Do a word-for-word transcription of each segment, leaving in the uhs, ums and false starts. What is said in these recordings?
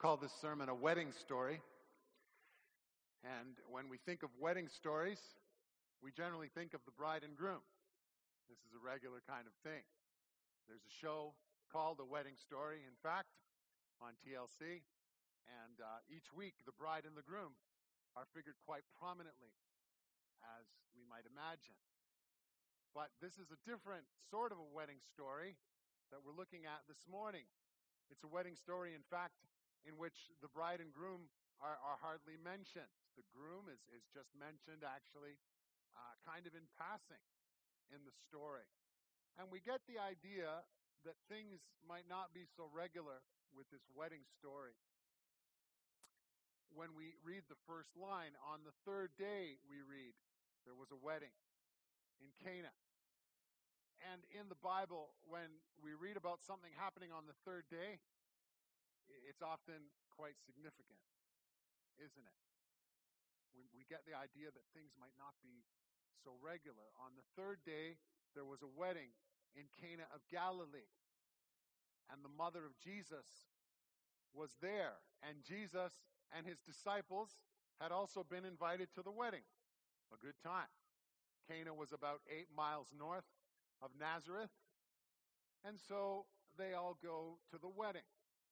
call this sermon a wedding story. And when we think of wedding stories, we generally think of the bride and groom. This is a regular kind of thing. There's a show called A Wedding Story, in fact, on T L C. And uh, each week, the bride and the groom are figured quite prominently, as we might imagine. But this is a different sort of a wedding story that we're looking at this morning. It's a wedding story, in fact, in which the bride and groom are, are hardly mentioned. The groom is, is just mentioned, actually, uh, kind of in passing in the story. And we get the idea that things might not be so regular with this wedding story. When we read the first line, on the third day, we read, there was a wedding in Cana. And in the Bible, when we read about something happening on the third day, it's often quite significant, isn't it? We, we get the idea that things might not be so regular. On the third day, there was a wedding in Cana of Galilee. And the mother of Jesus was there. And Jesus and his disciples had also been invited to the wedding. A good time. Cana was about eight miles north of Nazareth. And so they all go to the wedding.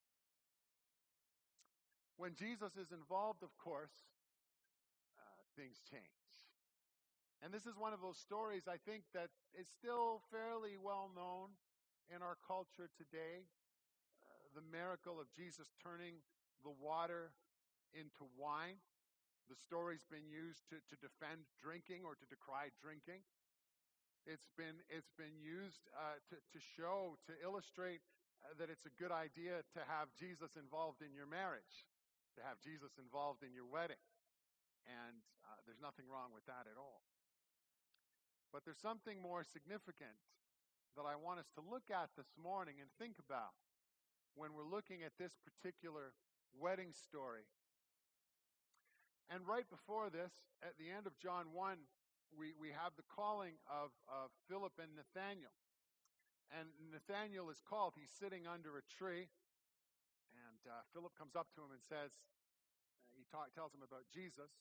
When Jesus is involved, of course, uh, things change. And this is one of those stories, I think, that is still fairly well known in our culture today. Uh, the miracle of Jesus turning the water into wine. The story's been used to, to defend drinking or to decry drinking. It's been, it's been used uh, to, to show, to illustrate uh, that it's a good idea to have Jesus involved in your marriage, to have Jesus involved in your wedding. And uh, there's nothing wrong with that at all. But there's something more significant that I want us to look at this morning and think about when we're looking at this particular wedding story. And right before this, at the end of John one, we, we have the calling of, of Philip and Nathanael. And Nathanael is called. He's sitting under a tree. And uh, Philip comes up to him and says, uh, he talk, tells him about Jesus.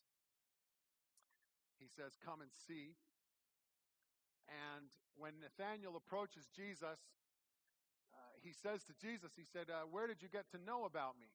He says, come and see. And when Nathanael approaches Jesus, uh, he says to Jesus, he said, uh, where did you get to know about me?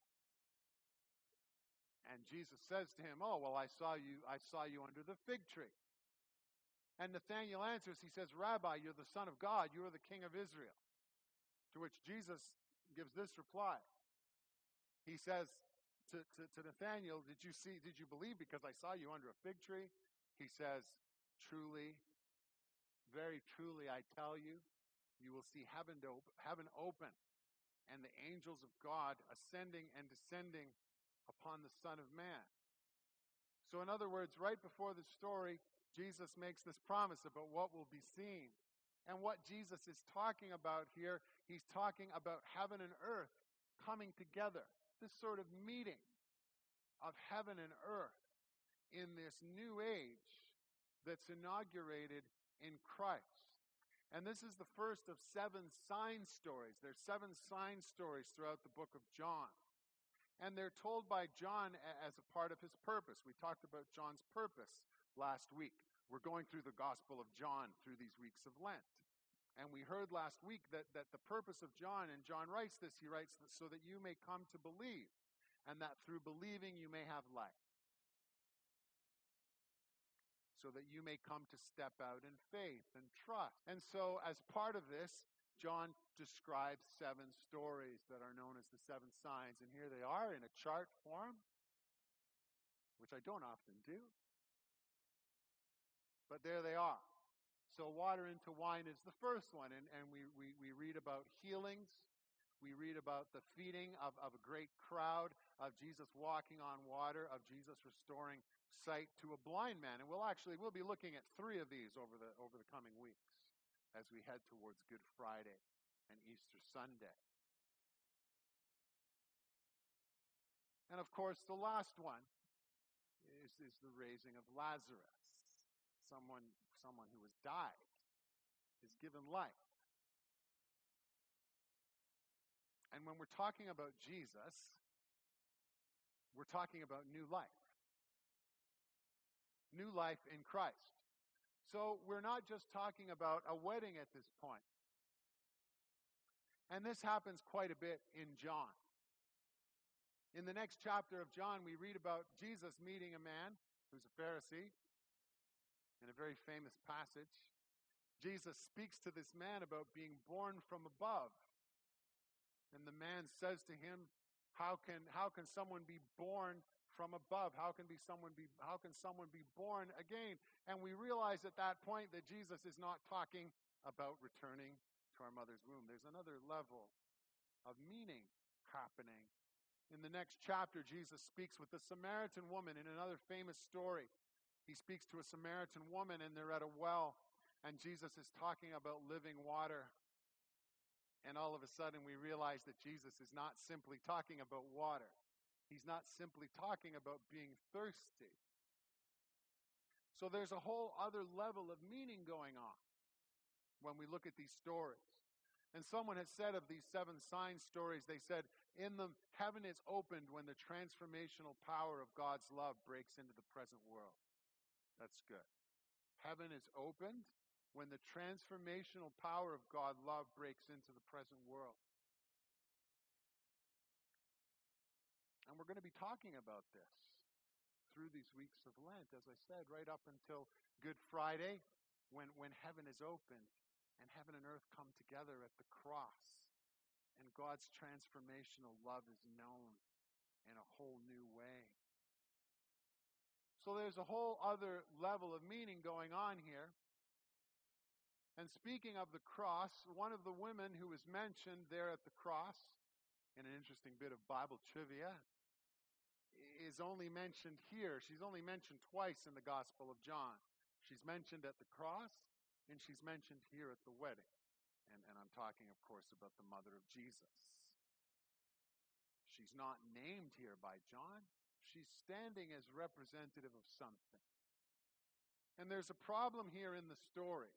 And Jesus says to him, oh, well, I saw you, I saw you under the fig tree. And Nathanael answers, he says, Rabbi, you're the Son of God, you are the King of Israel. To which Jesus gives this reply. He says to, to, to Nathanael, did you see, did you believe because I saw you under a fig tree? He says, truly, very truly, I tell you, you will see heaven, op- heaven open and the angels of God ascending and descending upon the Son of Man. So in other words, right before the story, Jesus makes this promise about what will be seen. And what Jesus is talking about here, he's talking about heaven and earth coming together. This sort of meeting of heaven and earth in this new age that's inaugurated in Christ. And this is the first of seven sign stories. There's seven sign stories throughout the book of John. And they're told by John as a part of his purpose. We talked about John's purpose last week. We're going through the Gospel of John through these weeks of Lent. And we heard last week that, that the purpose of John, and John writes this, he writes that so that you may come to believe, and that through believing you may have life. So that you may come to step out in faith and trust. And so as part of this, John describes seven stories that are known as the seven signs. And here they are in a chart form, which I don't often do. But there they are. So water into wine is the first one. And, and we, we, we read about healings. We read about the feeding of, of a great crowd, of Jesus walking on water, of Jesus restoring sight to a blind man. And we'll actually, we'll be looking at three of these over the over the coming weeks as we head towards Good Friday and Easter Sunday. And of course, the last one is, is the raising of Lazarus. Someone, someone who has died is given life. And when we're talking about Jesus, We're talking about new life. New life in Christ. So we're not just talking about a wedding at this point. And this happens quite a bit in John. In the next chapter of John, we read about Jesus meeting a man who's a Pharisee in a very famous passage. Jesus speaks to this man about being born from above. And the man says to him, how can, how can someone be born from above? How can be someone be how can someone be born again? And we realize at that point that Jesus is not talking about returning to our mother's womb. There's another level of meaning happening. In the next chapter, Jesus speaks with the Samaritan woman in another famous story. He speaks to a Samaritan woman, and they're at a well, and Jesus is talking about living water. And all of a sudden, we realize that Jesus is not simply talking about water. He's not simply talking about being thirsty. So there's a whole other level of meaning going on when we look at these stories. And someone has said of these seven sign stories, they said, in them, heaven is opened when the transformational power of God's love breaks into the present world. That's good. Heaven is opened when the transformational power of God's love breaks into the present world. And we're going to be talking about this through these weeks of Lent, as I said, right up until Good Friday, when, when heaven is opened and heaven and earth come together at the cross, and God's transformational love is known in a whole new way. So there's a whole other level of meaning going on here. And speaking of the cross, one of the women who is mentioned there at the cross, in an interesting bit of Bible trivia, is only mentioned here. She's only mentioned twice in the Gospel of John. She's mentioned at the cross, and she's mentioned here at the wedding. And, and I'm talking, of course, about the mother of Jesus. She's not named here by John. She's standing as representative of something. And there's a problem here in the story.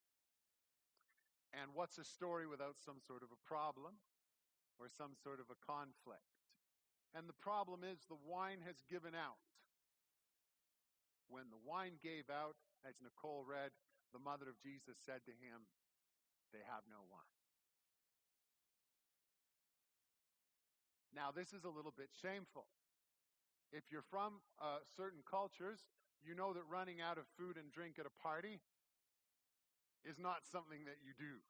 And what's a story without some sort of a problem or some sort of a conflict? And the problem is the wine has given out. When the wine gave out, as Nicole read, the mother of Jesus said to him, they have no wine. Now, this is a little bit shameful. If you're from uh, certain cultures, you know that running out of food and drink at a party is not something that you do.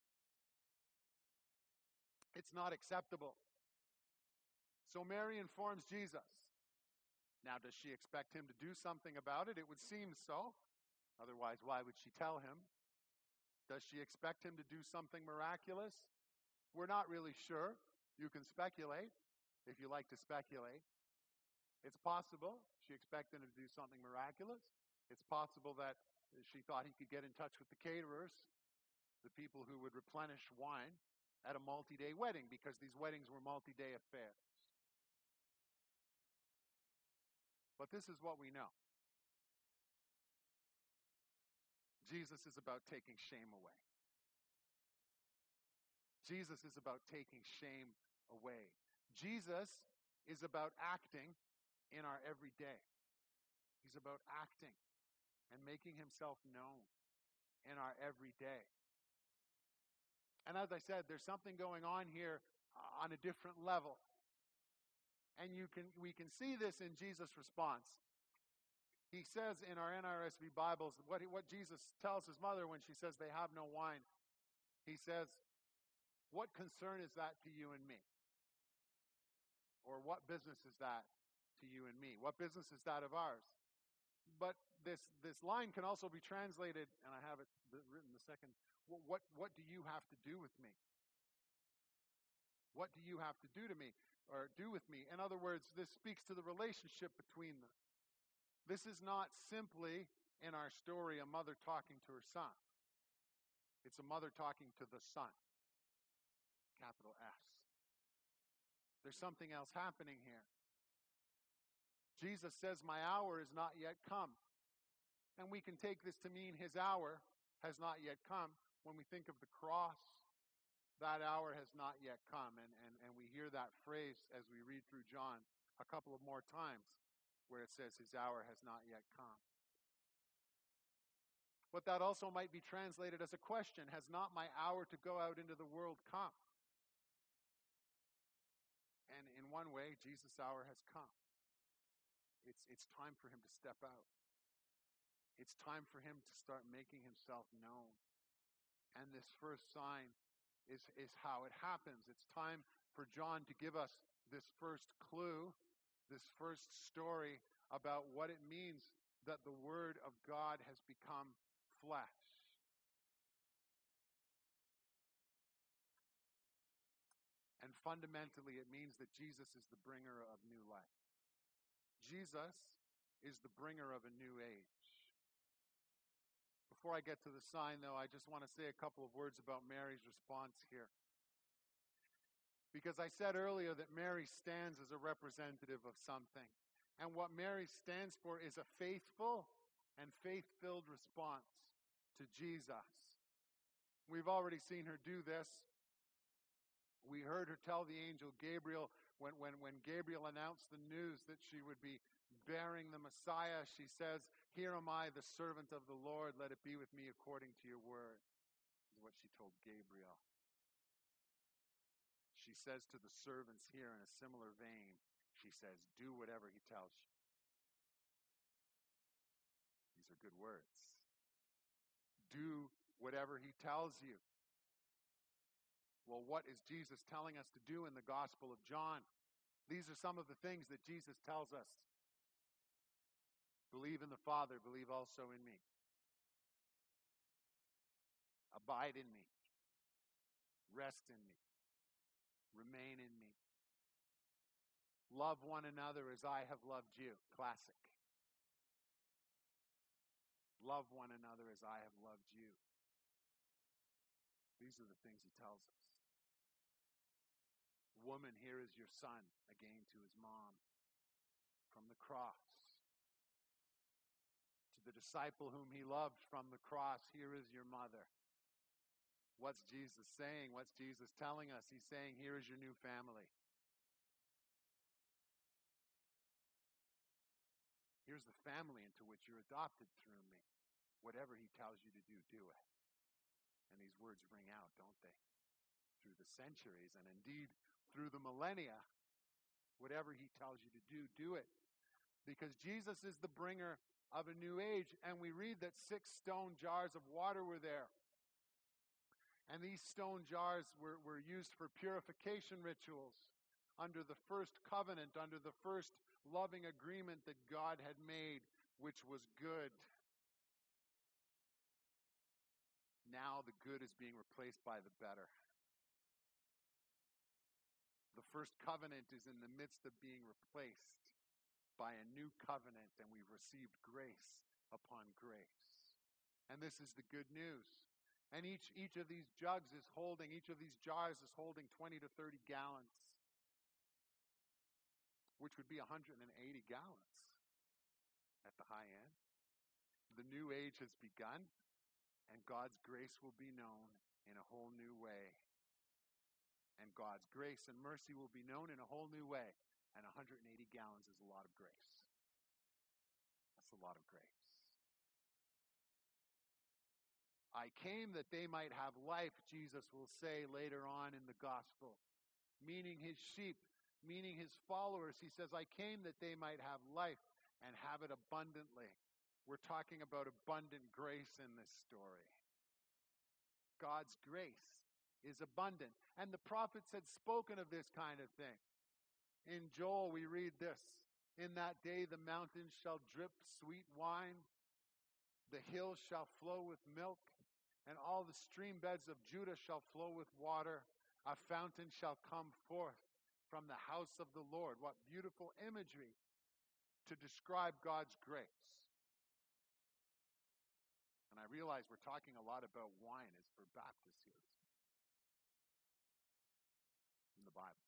It's not acceptable. So Mary informs Jesus. Now, does she expect him to do something about it? It would seem so. Otherwise, why would she tell him? Does she expect him to do something miraculous? We're not really sure. You can speculate if you like to speculate. It's possible she expected him to do something miraculous. It's possible that she thought he could get in touch with the caterers, the people who would replenish wine at a multi-day wedding, because these weddings were multi-day affairs. But this is what we know. Jesus is about taking shame away. Jesus is about taking shame away. Jesus is about acting in our everyday. He's about acting and making himself known in our everyday. And as I said, there's something going on here uh, on a different level. And you can we can see this in Jesus' response. He says in our N R S V Bibles, what, he, what Jesus tells his mother when she says they have no wine, he says, what concern is that to you and me? Or what business is that to you and me? What business is that of ours? But this this line can also be translated, and I have it written the second, what, what, what do you have to do with me? What do you have to do to me, or do with me? In other words, this speaks to the relationship between them. This is not simply, in our story, a mother talking to her son. It's a mother talking to the son. Capital S. There's something else happening here. Jesus says, my hour is not yet come. And we can take this to mean his hour has not yet come. When we think of the cross, that hour has not yet come. And, and, and we hear that phrase as we read through John. a couple of more times where it says his hour has not yet come. But that also might be translated as a question. Has not my hour to go out into the world come? And in one way, Jesus' hour has come. It's, it's time for him to step out. It's time for him to start making himself known. And this first sign is, is how it happens. It's time for John to give us this first clue, this first story about what it means that the Word of God has become flesh. And fundamentally, it means that Jesus is the bringer of new life. Jesus is the bringer of a new age. Before I get to the sign, though, I just want to say a couple of words about Mary's response here. Because I said earlier that Mary stands as a representative of something. And what Mary stands for is a faithful and faith-filled response to Jesus. We've already seen her do this. We heard her tell the angel Gabriel, when, when, when Gabriel announced the news that she would be bearing the Messiah, she says, "Here am I, the servant of the Lord. Let it be with me according to your word," is what she told Gabriel. She says to the servants here in a similar vein, she says, "Do whatever he tells you." These are good words. Do whatever he tells you. Well, what is Jesus telling us to do in the Gospel of John? These are some of the things that Jesus tells us. Believe in the Father, believe also in me. Abide in me. Rest in me. Remain in me. Love one another as I have loved you. Classic. Love one another as I have loved you. These are the things he tells us. Woman, here is your son, again to his mom, from the cross. To the disciple whom he loved from the cross, here is your mother. What's Jesus saying? What's Jesus telling us? He's saying, here is your new family. Here's the family into which you're adopted through me. Whatever he tells you to do, do it. And these words ring out, don't they? Through the centuries and indeed through the millennia. Whatever he tells you to do, do it. Because Jesus is the bringer of a new age. And we read that six stone jars of water were there. And these stone jars were, were used for purification rituals under the first covenant, under the first loving agreement that God had made, which was good. Now the good is being replaced by the better. The first covenant is in the midst of being replaced by a new covenant, and we've received grace upon grace. And this is the good news. And each, each of these jugs is holding, each of these jars is holding twenty to thirty gallons, which would be one hundred eighty gallons at the high end. The new age has begun, and God's grace will be known in a whole new way. And God's grace and mercy will be known in a whole new way. And one hundred eighty gallons is a lot of grace. That's a lot of grace. I came that they might have life, Jesus will say later on in the gospel. Meaning his sheep, meaning his followers. He says, I came that they might have life and have it abundantly. We're talking about abundant grace in this story. God's grace is abundant. And the prophets had spoken of this kind of thing. In Joel, we read this. In that day, the mountains shall drip sweet wine. The hills shall flow with milk. And all the stream beds of Judah shall flow with water. A fountain shall come forth from the house of the Lord. What beautiful imagery to describe God's grace. And I realize we're talking a lot about wine as for Baptists here in the Bible.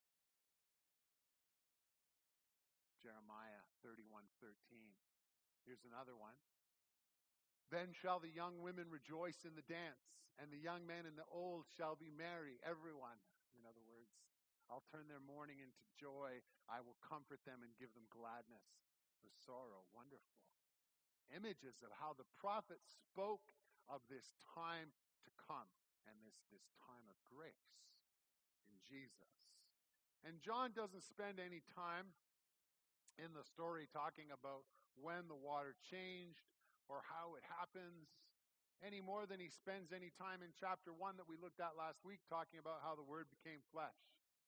Jeremiah thirty-one thirteen. Here's another one. Then shall the young women rejoice in the dance, and the young men and the old shall be merry, everyone. In other words, I'll turn their mourning into joy. I will comfort them and give them gladness for sorrow. Wonderful images of how the prophets spoke of this time to come and this, this time of grace in Jesus. And John doesn't spend any time in the story talking about when the water changed or how it happens, any more than he spends any time in chapter one that we looked at last week talking about how the Word became flesh.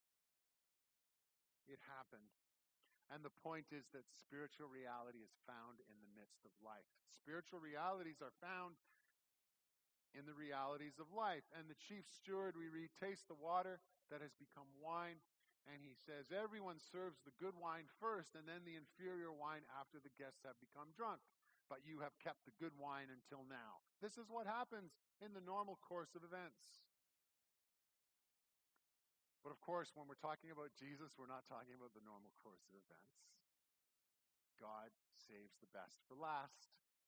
It happened. And the point is that spiritual reality is found in the midst of life. Spiritual realities are found in the realities of life. And the chief steward, we read, tastes the water that has become wine. And he says, everyone serves the good wine first and then the inferior wine after the guests have become drunk. But you have kept the good wine until now. This is what happens in the normal course of events. But of course, when we're talking about Jesus, we're not talking about the normal course of events. God saves the best for last.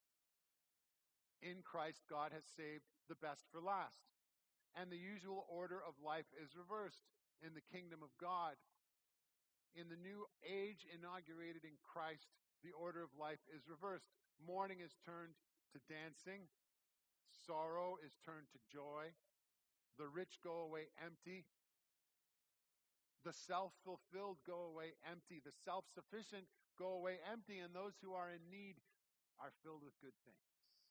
In Christ, God has saved the best for last. And the usual order of life is reversed in the kingdom of God. In the new age inaugurated in Christ, the order of life is reversed. Mourning is turned to dancing. Sorrow is turned to joy. The rich go away empty. The self-fulfilled go away empty. The self-sufficient go away empty. And those who are in need are filled with good things.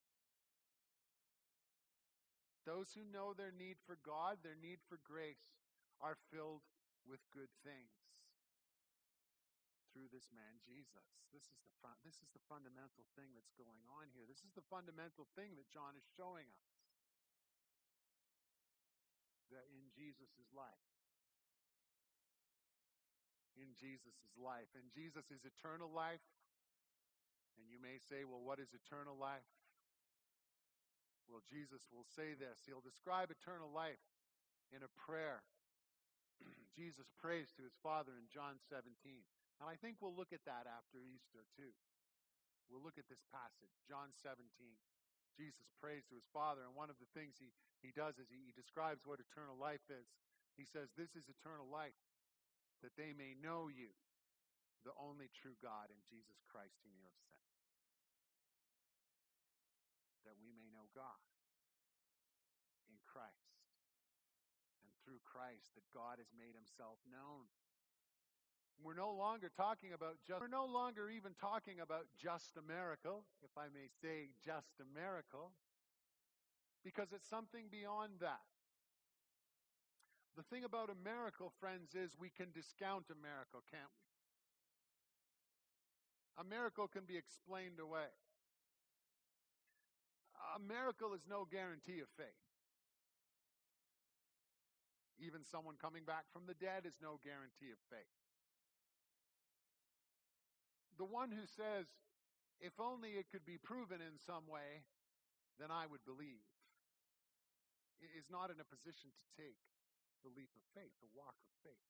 Those who know their need for God, their need for grace, are filled with good things through this man Jesus. This is the fun, this is the fundamental thing that's going on here. This is the fundamental thing that John is showing us. That in Jesus' life. In Jesus' life. And Jesus is eternal life. And you may say, well, what is eternal life? Well, Jesus will say this. He'll describe eternal life in a prayer. Jesus prays to his Father in John seventeen. And I think we'll look at that after Easter too. We'll look at this passage, John seventeen. Jesus prays to his Father, and one of the things he, he does is he, he describes what eternal life is. He says, this is eternal life, that they may know you, the only true God, and Jesus Christ whom you have sent. That we may know God in Christ. And through Christ, that God has made himself known. We're no longer talking about just, we're no longer even talking about just a miracle, if I may say just a miracle, because it's something beyond that. The thing about a miracle, friends, is we can discount a miracle, can't we? A miracle can be explained away. A miracle is no guarantee of faith. Even someone coming back from the dead is no guarantee of faith. The one who says, if only it could be proven in some way, then I would believe, is not in a position to take the leap of faith, the walk of faith.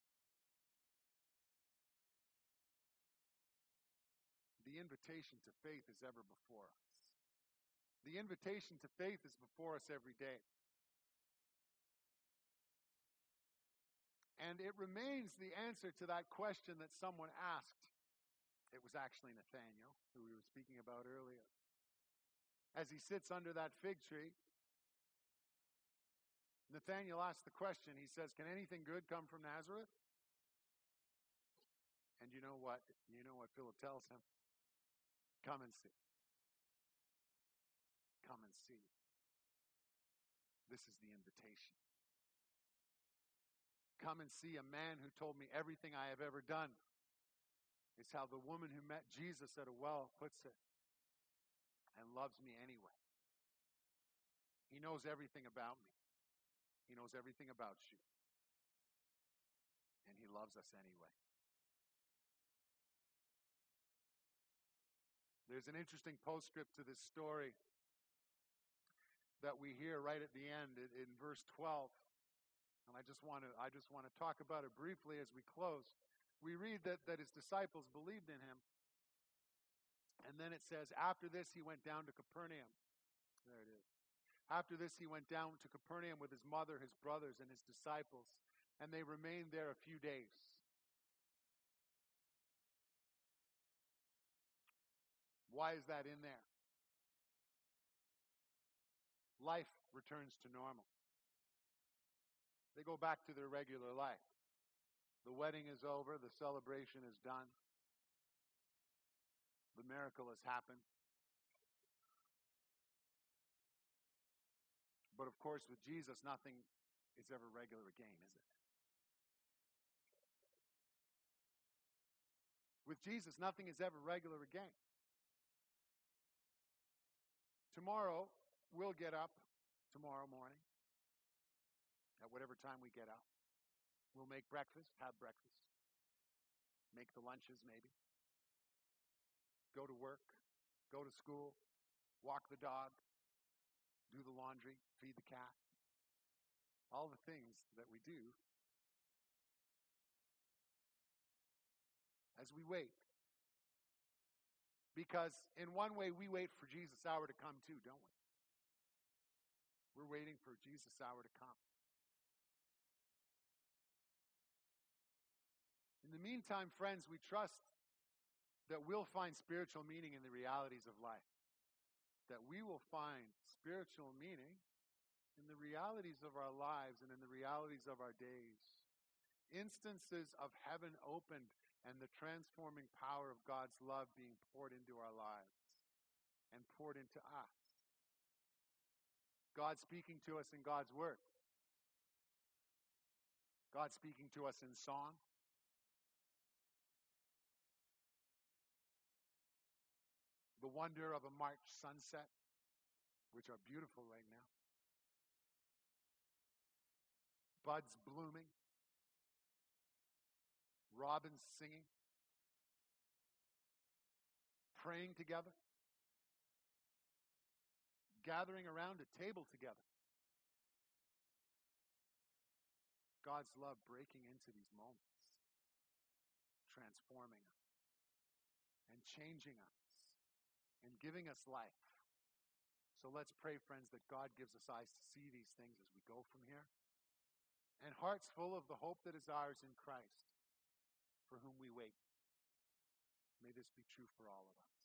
The invitation to faith is ever before us. The invitation to faith is before us every day. And it remains the answer to that question that someone asked. It was actually Nathaniel, who we were speaking about earlier. As he sits under that fig tree, Nathaniel asks the question. He says, can anything good come from Nazareth? And you know what? You know what Philip tells him? Come and see. Come and see. This is the invitation. Come and see a man who told me everything I have ever done. It's how the woman who met Jesus at a well puts it. And loves me anyway. He knows everything about me. He knows everything about you. And he loves us anyway. There's an interesting postscript to this story that we hear right at the end in, in verse twelve. And I just want to I just want to talk about it briefly as we close. We read that, that his disciples believed in him. And then it says, after this he went down to Capernaum. There it is. After this he went down to Capernaum with his mother, his brothers, and his disciples. and they remain there a few days. Why is that in there? Life returns to normal. They go back to their regular life. The wedding is over. The celebration is done. The miracle has happened. But of course, with Jesus, nothing is ever regular again, is it? With Jesus, nothing is ever regular again. Tomorrow, we'll get up tomorrow morning, at whatever time we get up. We'll make breakfast, have breakfast, make the lunches maybe, go to work, go to school, walk the dog, do the laundry, feed the cat, all the things that we do as we wait. Because in one way, we wait for Jesus' hour to come too, don't we? We're waiting for Jesus' hour to come. In the meantime, friends, we trust that we'll find spiritual meaning in the realities of life. That we will find spiritual meaning in the realities of our lives and in the realities of our days. Instances of heaven opened and the transforming power of God's love being poured into our lives and poured into us. God speaking to us in God's Word. God speaking to us in song. The wonder of a March sunset, which are beautiful right now. Buds blooming. Robins singing. Praying together. Gathering around a table together. God's love breaking into these moments. Transforming us. And changing us. And giving us life. So let's pray, friends, that God gives us eyes to see these things as we go from here. And hearts full of the hope that is ours in Christ, for whom we wait. May this be true for all of us.